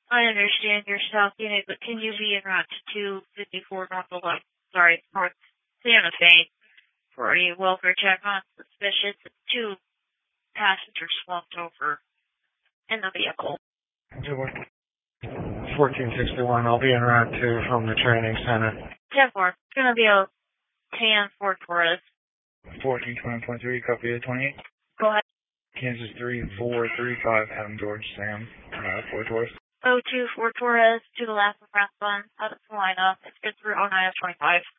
I understand your South Unit, but can you be en route to 254 North 11? Sorry, North Santa Fe for a welfare check on suspicious 2 passengers slumped over in the vehicle. 1461, I'll be en route to from the training center. 10-4, it's going to be a tan Ford Taurus. 1420.3, copy the 28. Go ahead. Kansas 3435, Adam George Sam, Ford Taurus. 02 Ford Taurus to the left of Rathbun, out of Salina. It's good through 09 of 25.